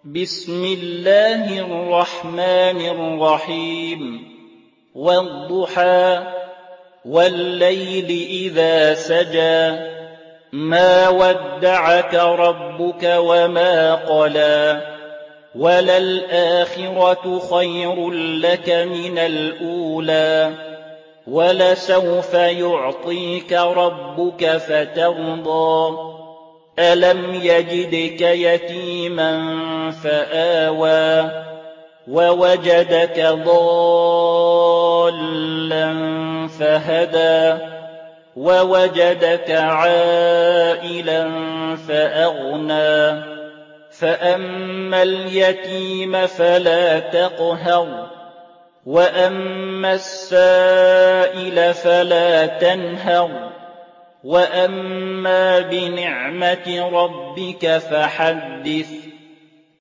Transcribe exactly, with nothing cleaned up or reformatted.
بسم الله الرحمن الرحيم والضحى والليل إذا سجى ما ودعك ربك وما قلى وللآخرة خير لك من الأولى ولسوف يعطيك ربك فترضى ألم يجدك يتيما فآوى ووجدك ضالا فهدى ووجدك عائلا فأغنى فأما اليتيم فلا تقهر وأما السائل فلا تنهر وأما بنعمة ربك فحدث